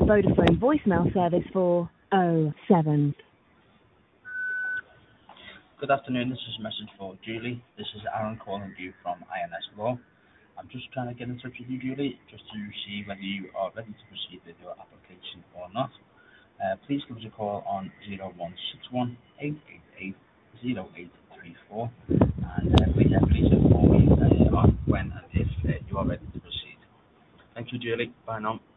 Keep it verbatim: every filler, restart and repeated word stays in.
Vodafone voicemail service for oh seven. Good afternoon, this is a message for Julie. This is Aaron calling you from I N S Law. I'm just trying to get in touch with you, Julie, just to see whether you are ready to proceed with your application or not. Uh, please give us a call on zero one six one, eight eight eight, zero eight three four and uh, please, uh, please inform me uh, on when and if uh, you are ready to proceed. Thank you, Julie. Bye now.